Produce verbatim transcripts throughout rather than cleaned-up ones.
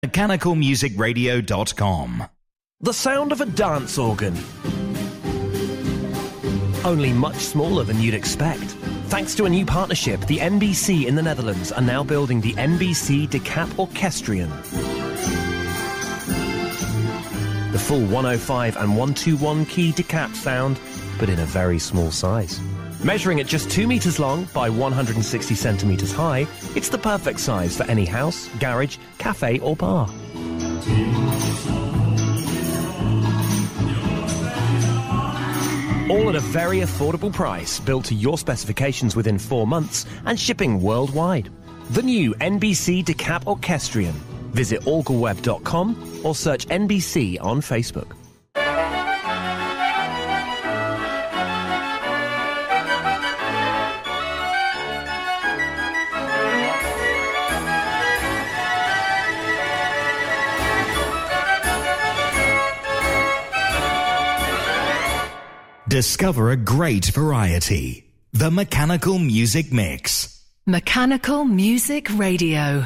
mechanical music radio dot com. The sound of a dance organ. Only much smaller than you'd expect. Thanks to a new partnership, the N B C in the Netherlands are now building the N B C Decap Orchestrion. The full one oh five and one twenty-one key Decap sound, but in a very small size. Measuring at just two metres long by one hundred sixty centimetres high, it's the perfect size for any house, garage, cafe or bar. All at a very affordable price, built to your specifications within four months and shipping worldwide. The new N B C Decap Orchestrion. Visit algalweb dot com or search N B C on Facebook. Discover a great variety. The Mechanical Music Mix. Mechanical Music Radio.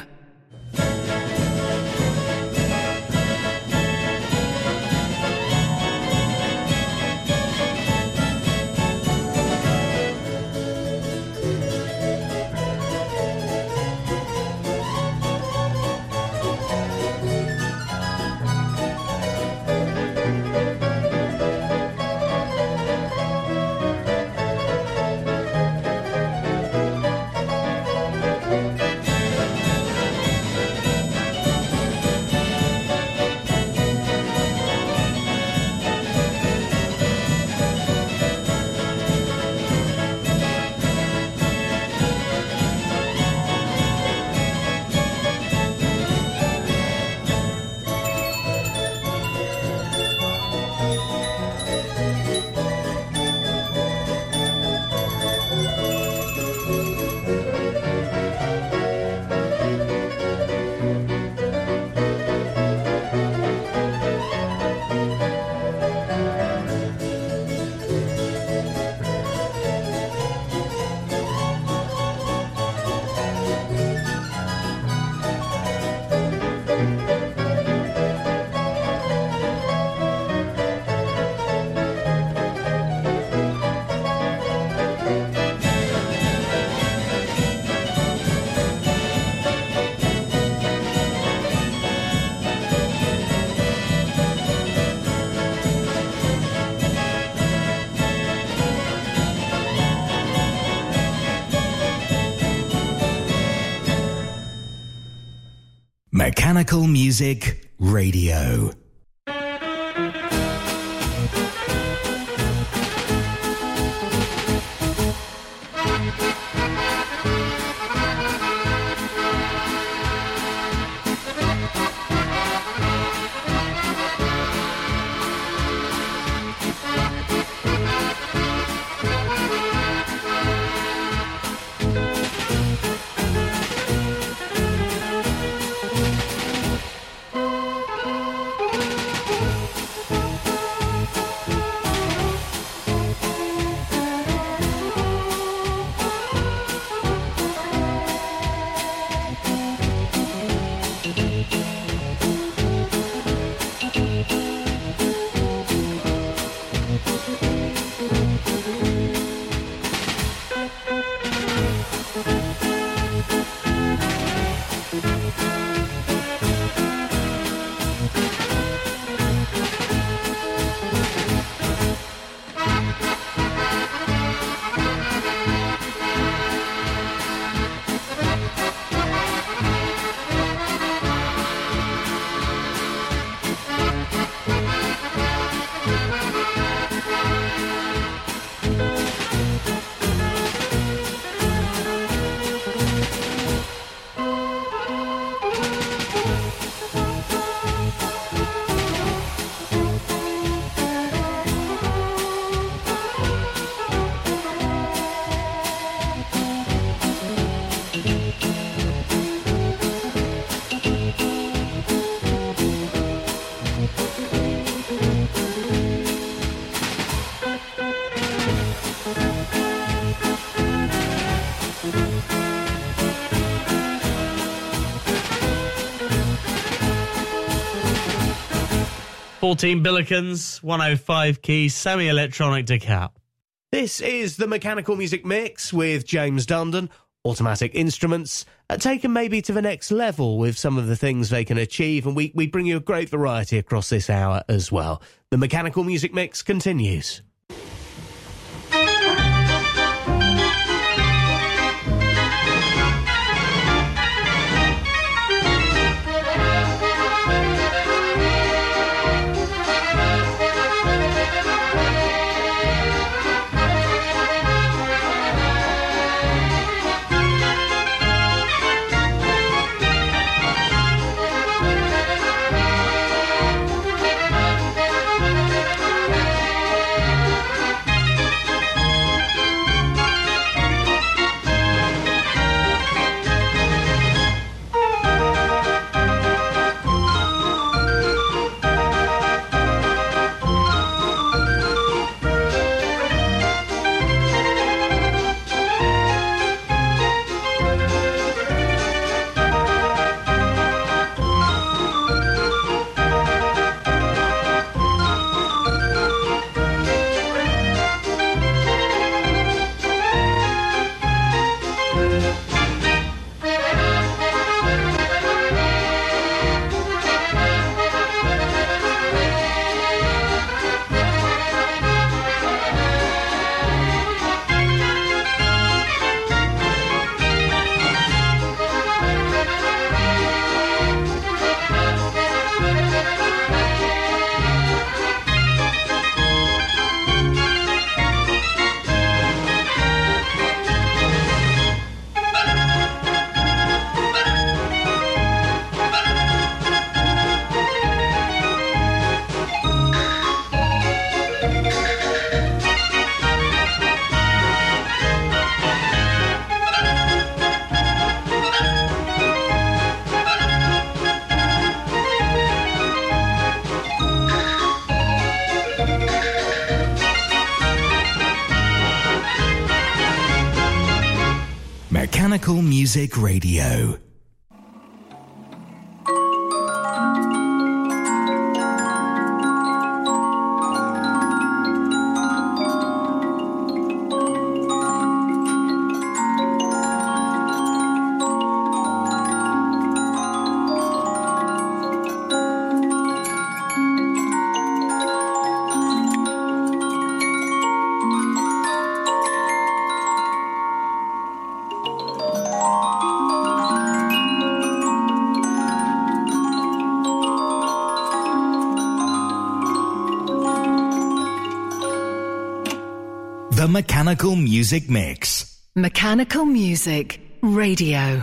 Mechanical Music Radio. fourteen Billikens, one oh five key, semi-electronic decap. This is the Mechanical Music Mix with James Dundon. Automatic instruments are taken maybe to the next level with some of the things they can achieve, and we, we bring you a great variety across this hour as well. The Mechanical Music Mix continues. Mechanical Music Radio. The Mechanical Music Mix. Mechanical Music Radio.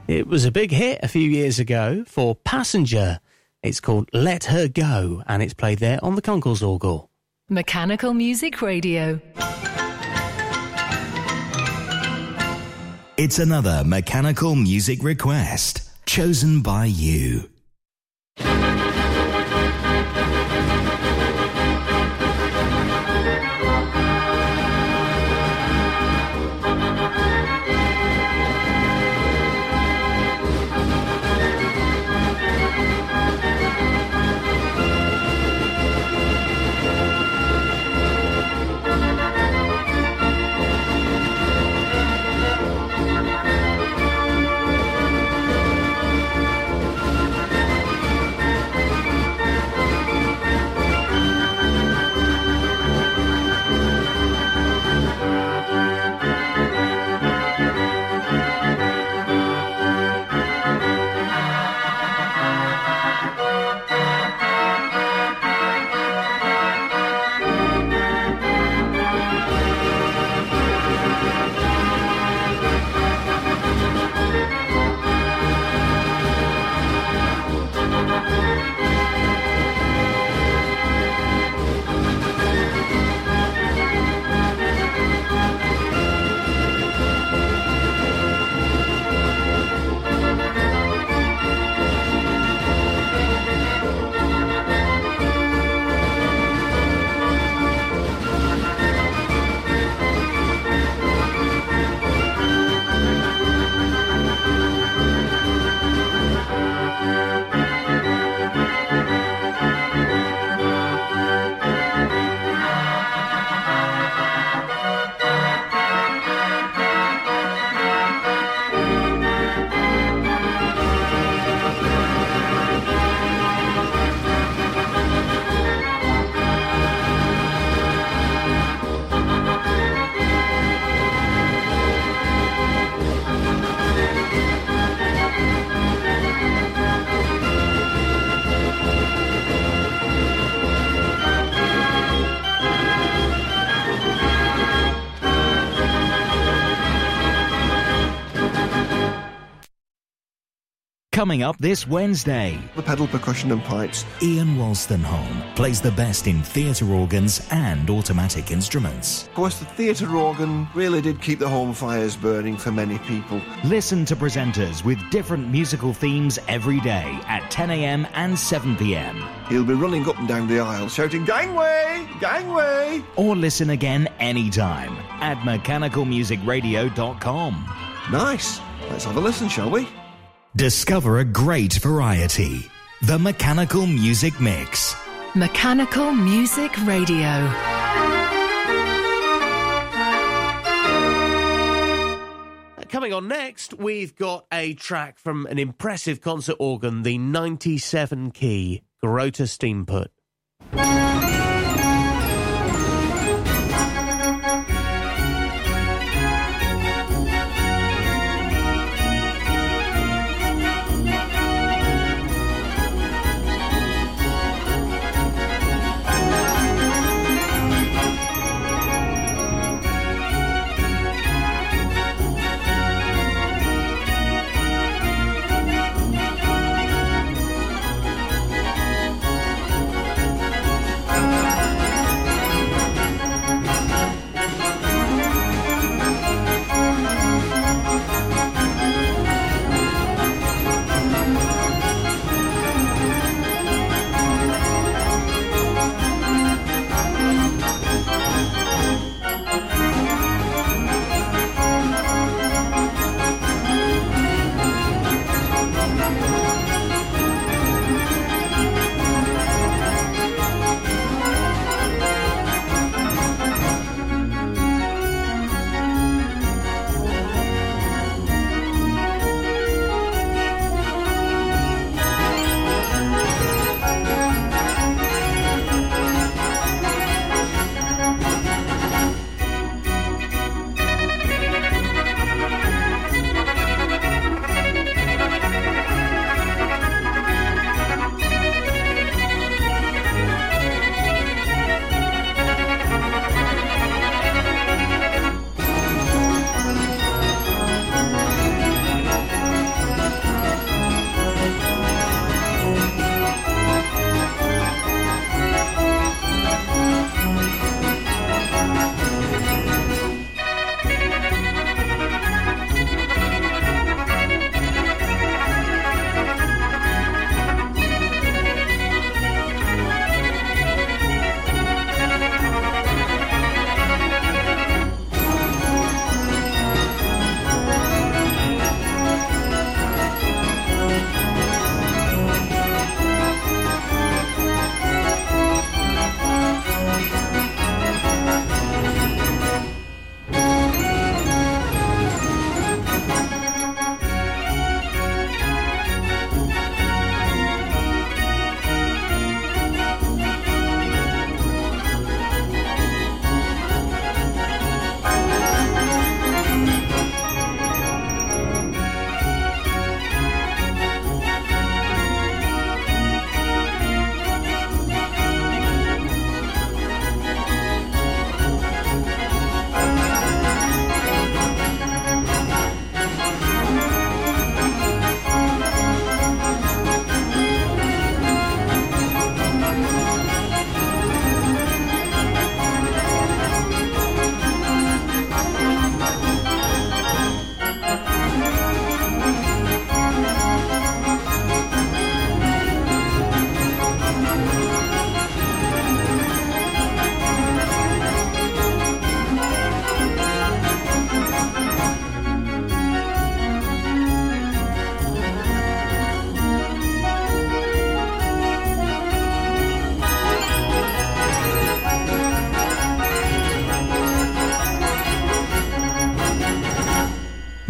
It was a big hit a few years ago for Passenger. It's called Let Her Go, and it's played there on the Konkelsorgel. Mechanical Music Radio. It's another mechanical music request chosen by you. Coming up this Wednesday, the pedal percussion and pipes. Ian Wolstenholme plays the best in theatre organs and automatic instruments. Of course, the theatre organ really did keep the home fires burning for many people. Listen to presenters with different musical themes every day at ten a.m. and seven p.m. He'll be running up and down the aisle shouting, "Gangway! Gangway!" Or listen again anytime at mechanical music radio dot com. Nice. Let's have a listen, shall we? Discover a great variety. The Mechanical Music Mix. Mechanical Music Radio. Coming on next, we've got a track from an impressive concert organ, the ninety-seven key Grota Steenput.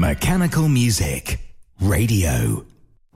Mechanical Music Radio.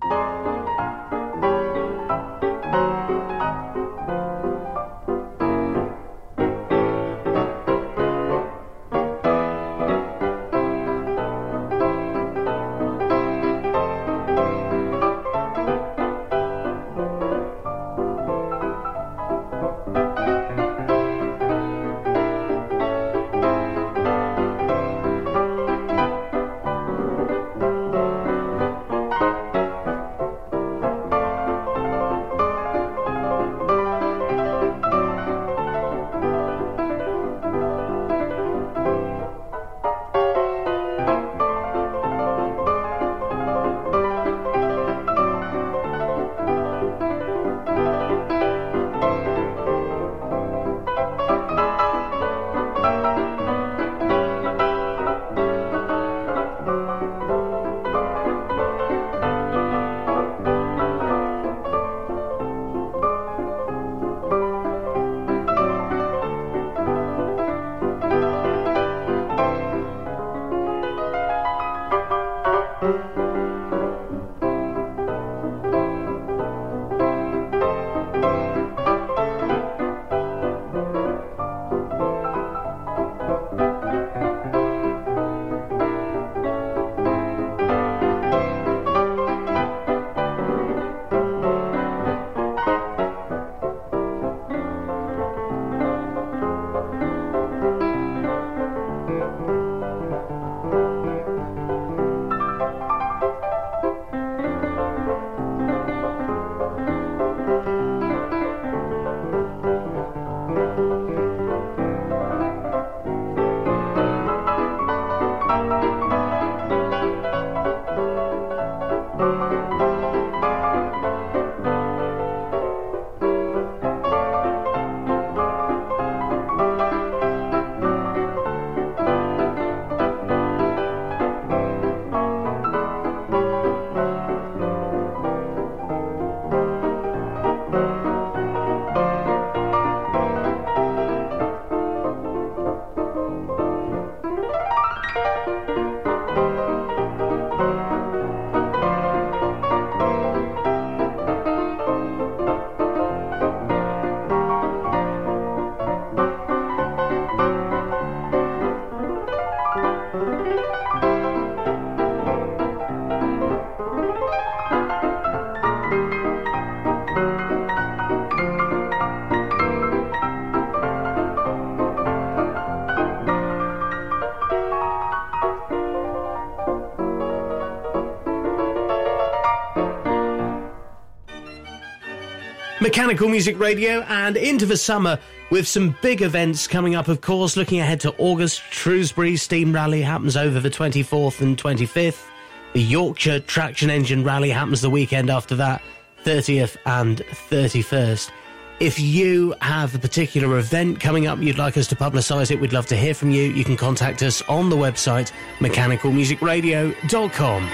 Mechanical Music Radio, and into the summer with some big events coming up, of course. Looking ahead to August, Shrewsbury Steam Rally happens over the twenty-fourth and twenty-fifth. The Yorkshire Traction Engine Rally happens the weekend after that, thirtieth and thirty-first. If you have a particular event coming up you'd like us to publicise it, we'd love to hear from you. You can contact us on the website mechanical music radio dot com.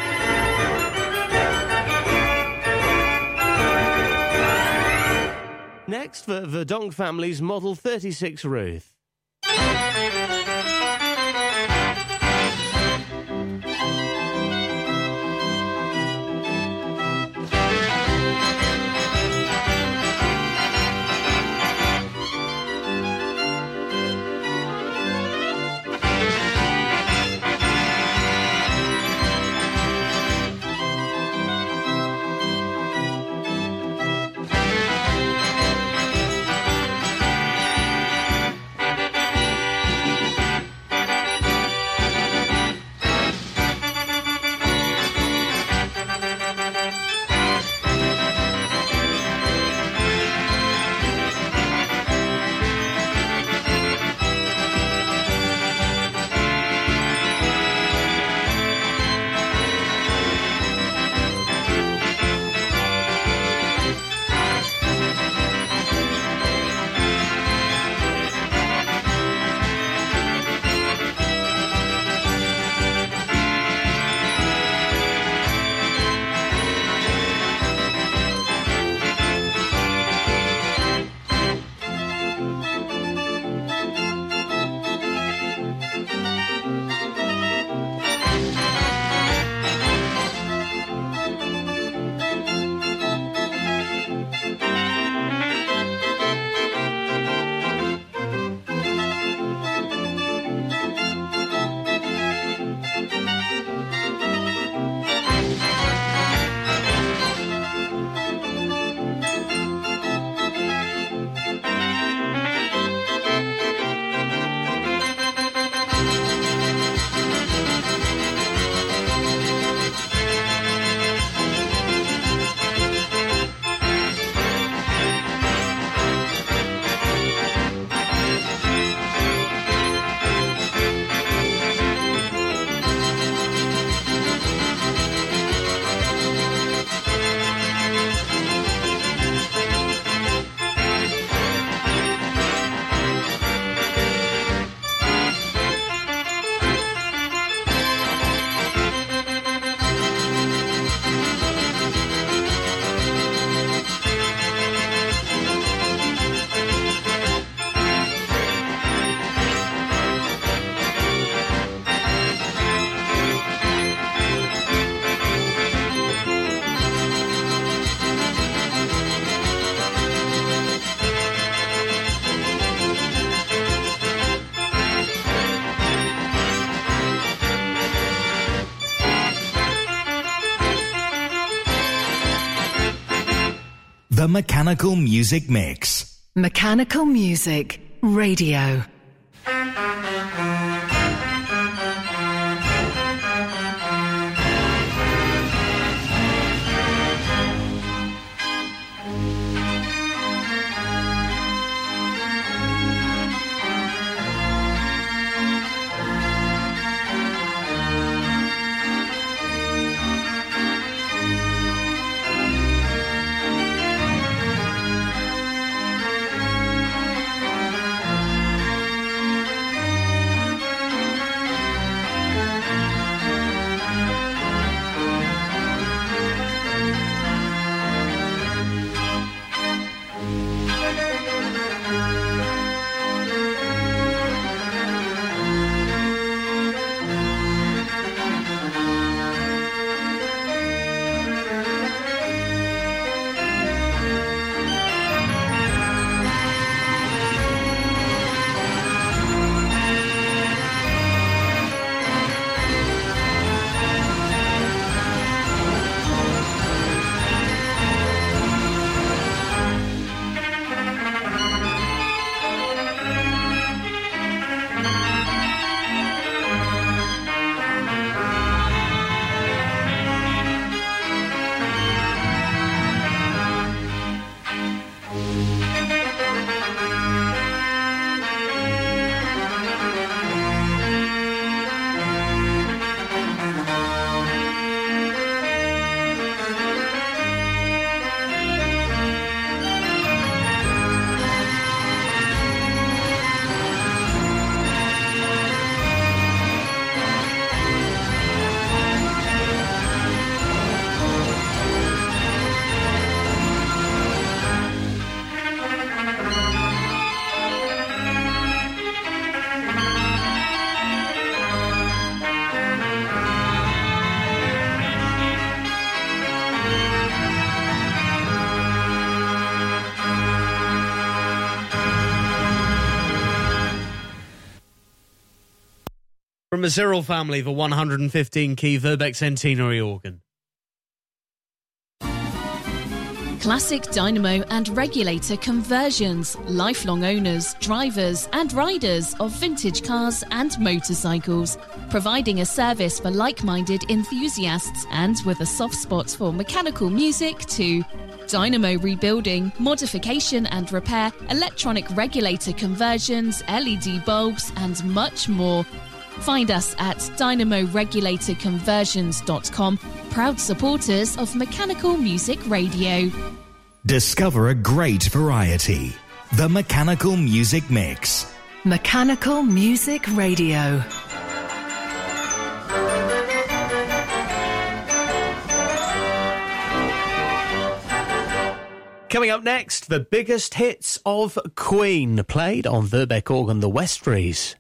Next, for the Donk family's Model thirty-six Ruth. The Mechanical Music Mix. Mechanical Music Radio. From a Cyril family, the one hundred fifteen key Verbeeck Centenary organ. Classic dynamo and regulator conversions. Lifelong owners, drivers and riders of vintage cars and motorcycles. Providing a service for like-minded enthusiasts and with a soft spot for mechanical music too. Dynamo rebuilding, modification and repair, electronic regulator conversions, L E D bulbs and much more. Find us at dynamo regulator conversions dot com, proud supporters of Mechanical Music Radio. Discover a great variety. The Mechanical Music Mix. Mechanical Music Radio. Coming up next, the biggest hits of Queen, played on Verbeeck organ, the Westries.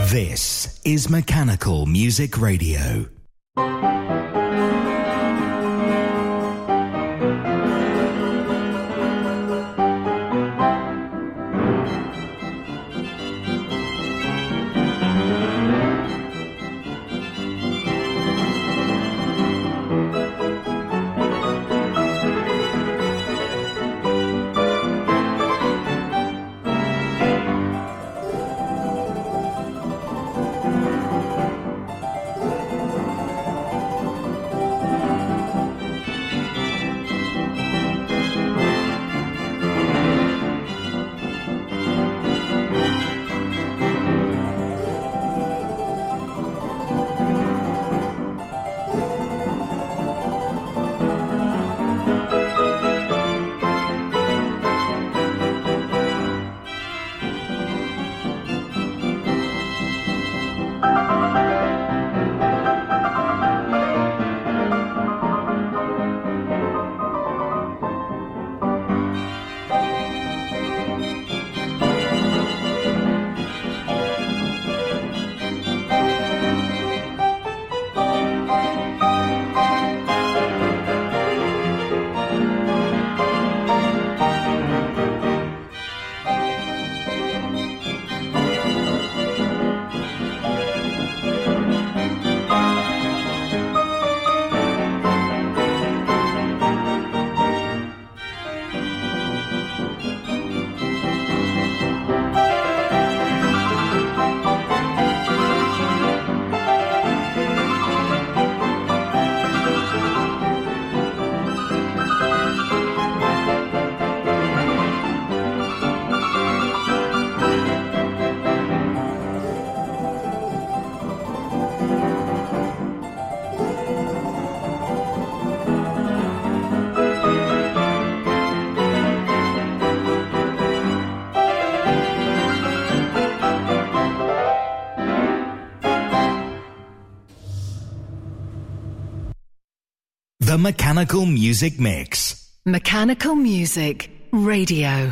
This is Mechanical Music Radio. The Mechanical Music Mix. Mechanical Music Radio.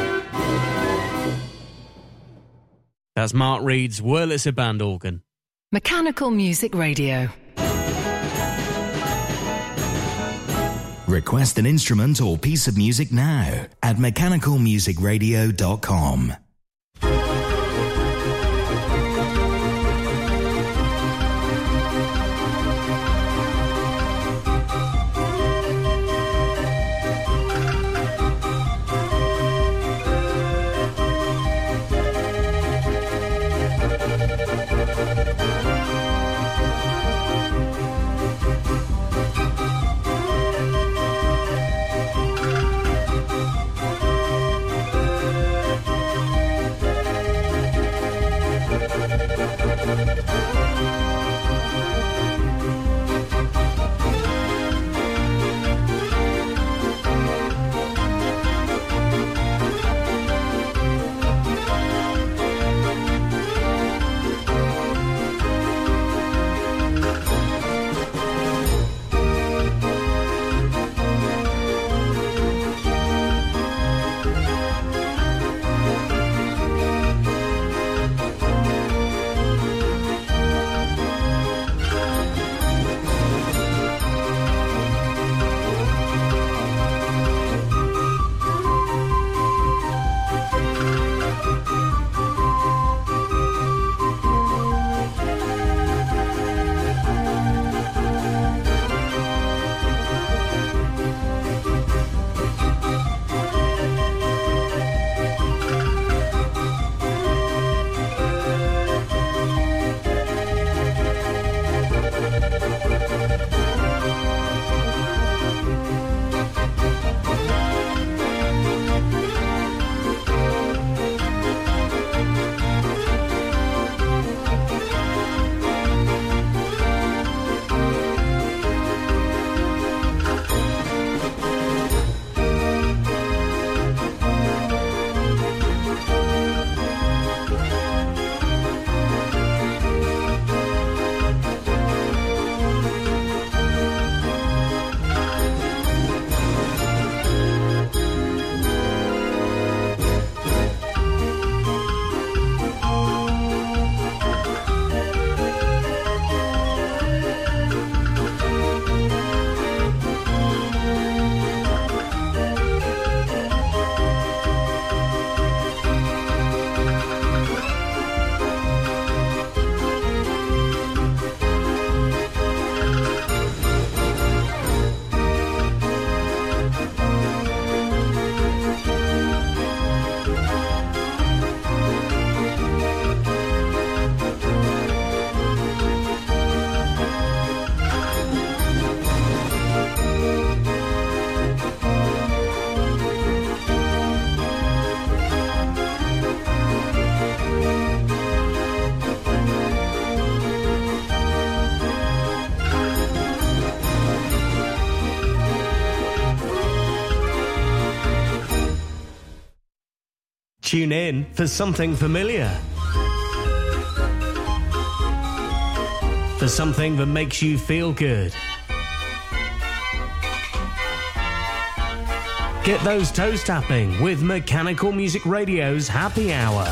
That's Mark Reed's Wurlitzer band organ. Mechanical Music Radio. Request an instrument or piece of music now at mechanical music radio dot com. Tune in for something familiar. For something that makes you feel good. Get those toes tapping with Mechanical Music Radio's Happy Hour.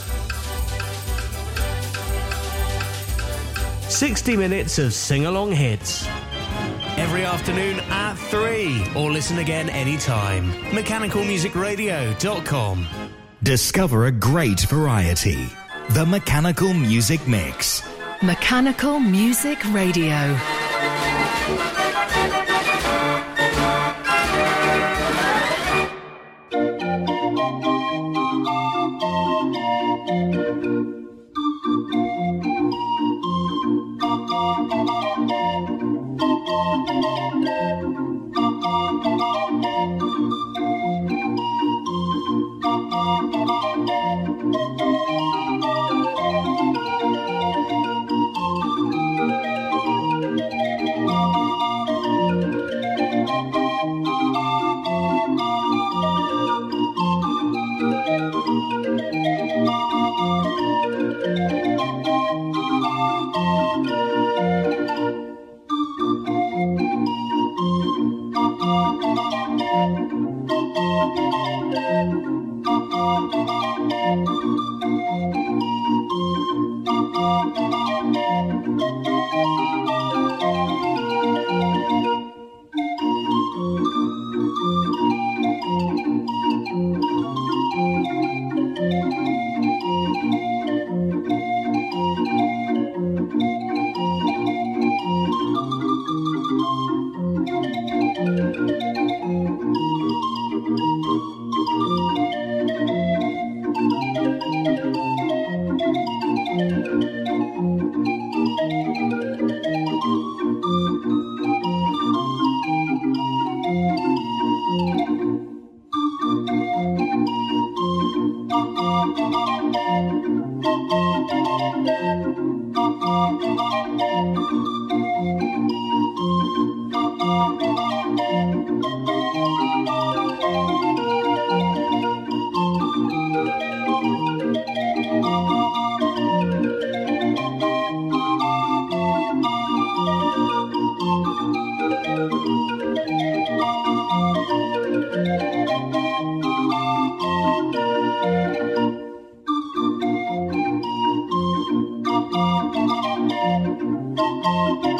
sixty minutes of sing-along hits. Every afternoon at three, or listen again anytime. mechanical music radio dot com. Discover a great variety. The Mechanical Music Mix. Mechanical Music Radio.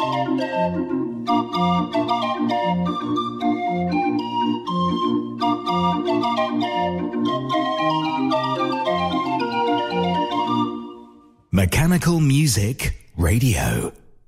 Mechanical Music Radio.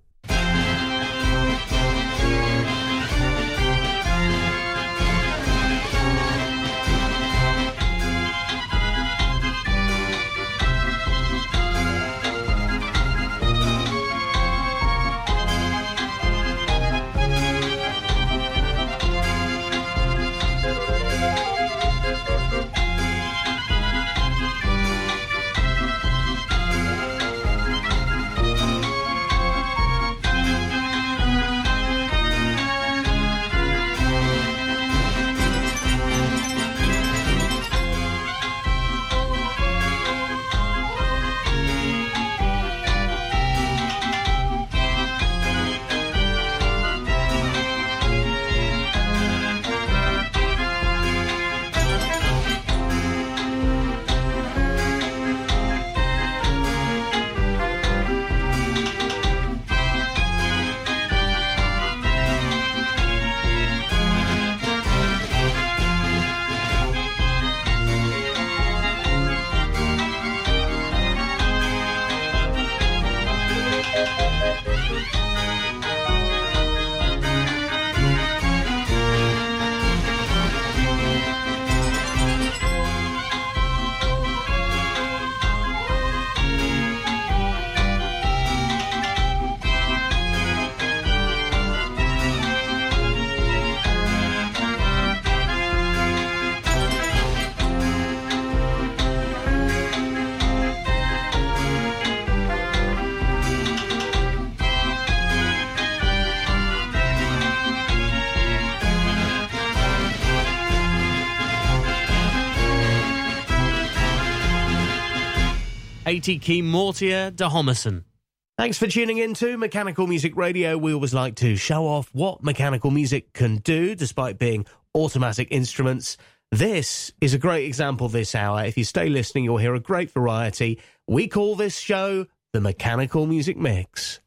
eighty key Mortier de Homerson. Thanks for tuning in to Mechanical Music Radio. We always like to show off what mechanical music can do despite being automatic instruments. This is a great example this hour. If you stay listening, you'll hear a great variety. We call this show the Mechanical Music Mix.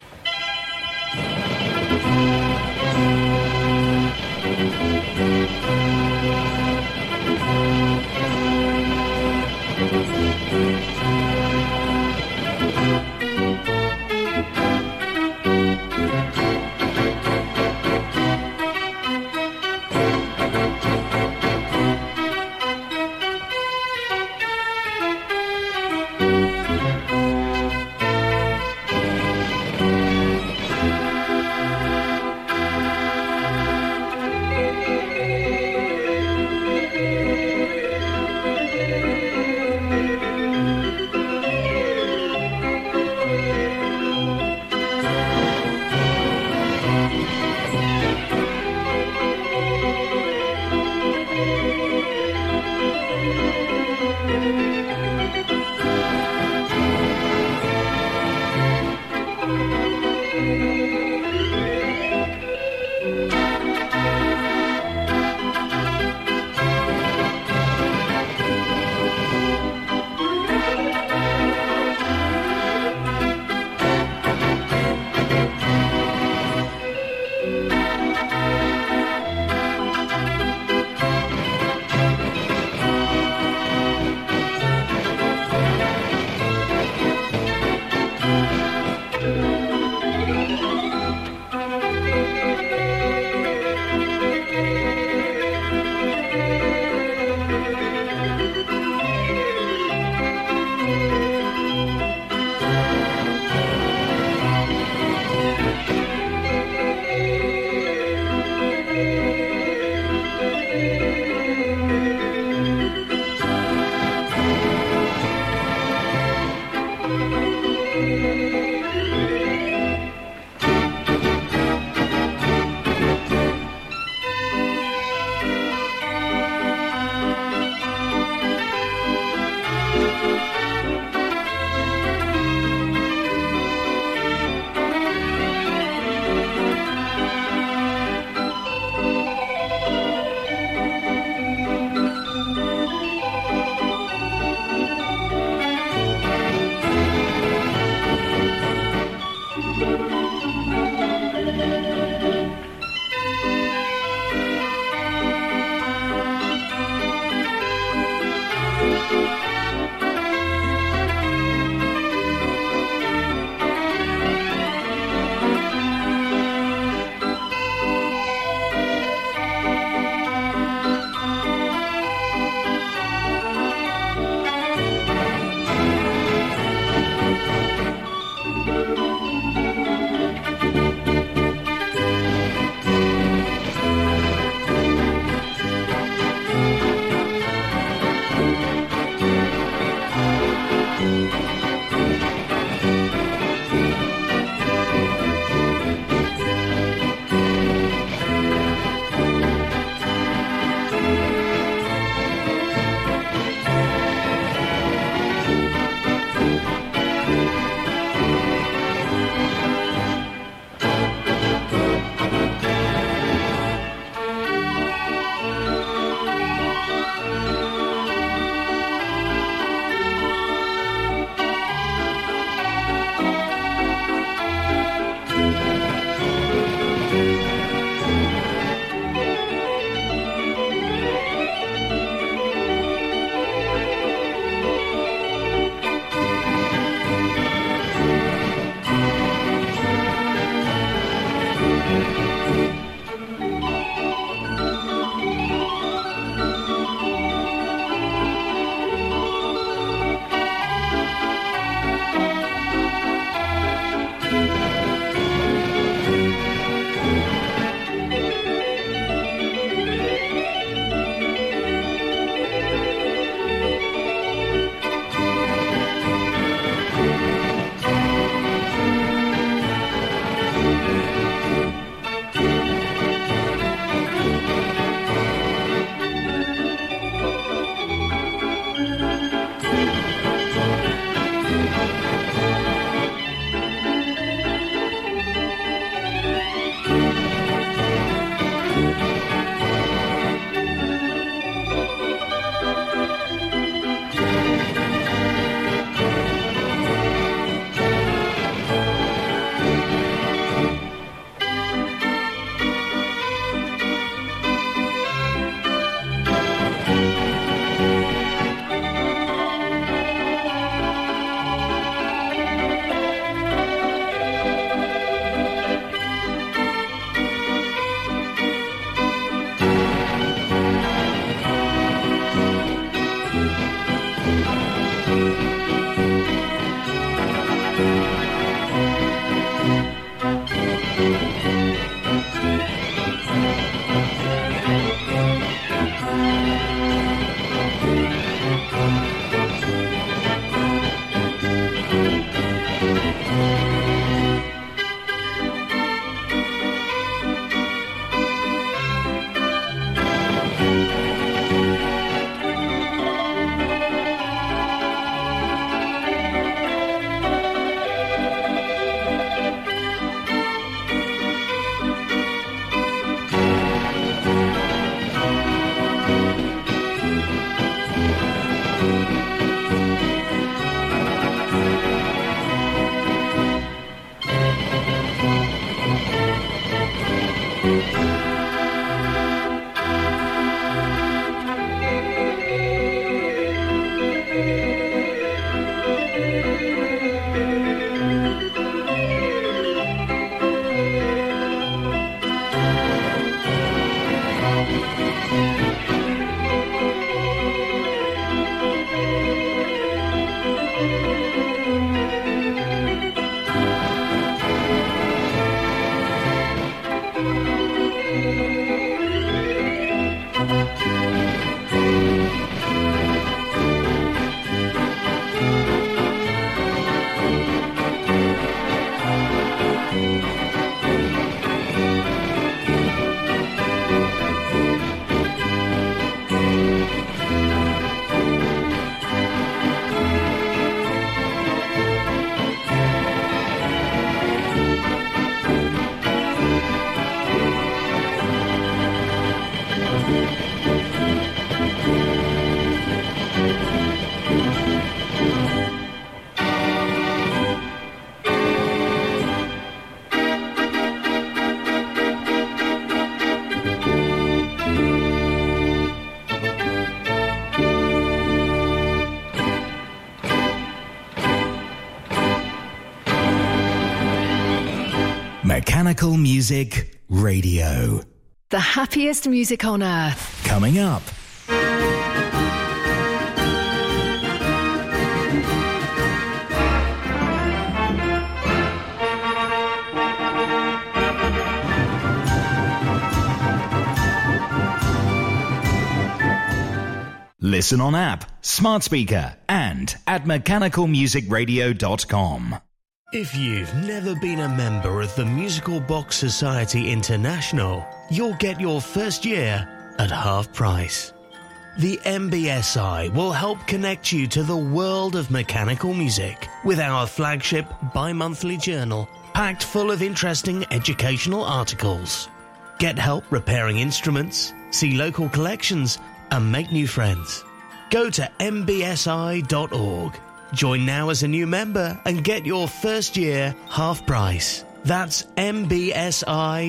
Mechanical Music Radio. The happiest music on earth. Coming up. Listen on app, smart speaker, and at mechanical music radio dot com. If you've never been a member of the Musical Box Society International, you'll get your first year at half price. The M B S I will help connect you to the world of mechanical music with our flagship bi-monthly journal packed full of interesting educational articles. Get help repairing instruments, see local collections, and make new friends. Go to m b s i dot org. Join now as a new member and get your first year half price. That's m b s i